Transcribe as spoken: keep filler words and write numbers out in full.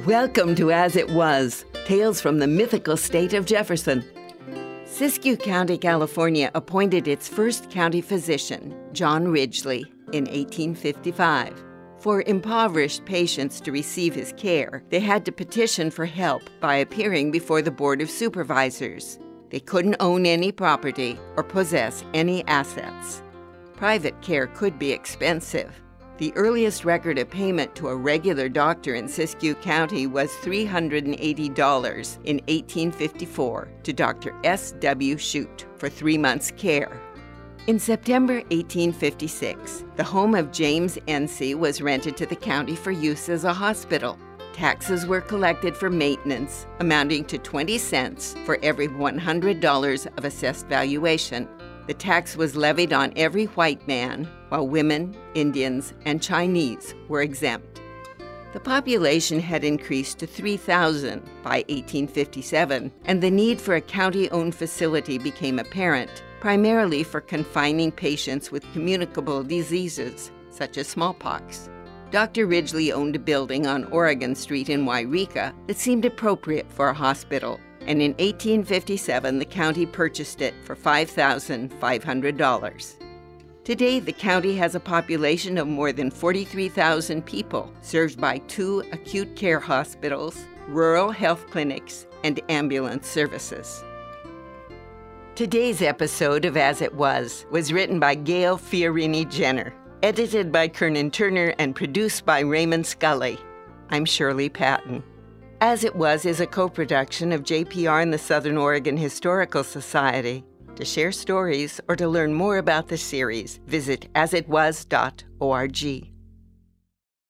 Welcome to As It Was, Tales from the Mythical State of Jefferson. Siskiyou County, California appointed its first county physician, John Ridgely, in eighteen fifty-five. For impoverished patients to receive his care, they had to petition for help by appearing before the Board of Supervisors. They couldn't own any property or possess any assets. Private care could be expensive. The earliest record of payment to a regular doctor in Siskiyou County was three hundred eighty dollars in eighteen fifty-four to Doctor S W Shute for three months' care. In September eighteen fifty-six, the home of James Ency was rented to the county for use as a hospital. Taxes were collected for maintenance, amounting to twenty cents for every one hundred dollars of assessed valuation. The tax was levied on every white man, while women, Indians, and Chinese were exempt. The population had increased to three thousand by eighteen fifty-seven, and the need for a county-owned facility became apparent, primarily for confining patients with communicable diseases, such as smallpox. Doctor Ridgely owned a building on Oregon Street in Yreka that seemed appropriate for a hospital, and in eighteen fifty-seven, the county purchased it for five thousand five hundred dollars. Today, the county has a population of more than forty-three thousand people, served by two acute care hospitals, rural health clinics, and ambulance services. Today's episode of As It Was was written by Gail Fiorini Jenner, edited by Kernan Turner, and produced by Raymond Scully. I'm Shirley Patton. As It Was is a co-production of J P R and the Southern Oregon Historical Society. To share stories or to learn more about the series, visit as it was dot org.